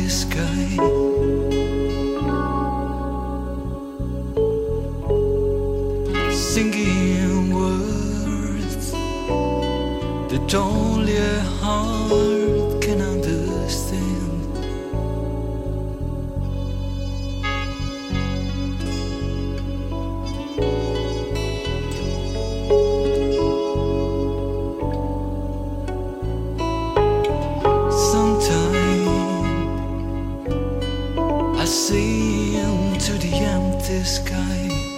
empty sky. Singing words that only a heart can understand. Sometimes I see into the empty sky.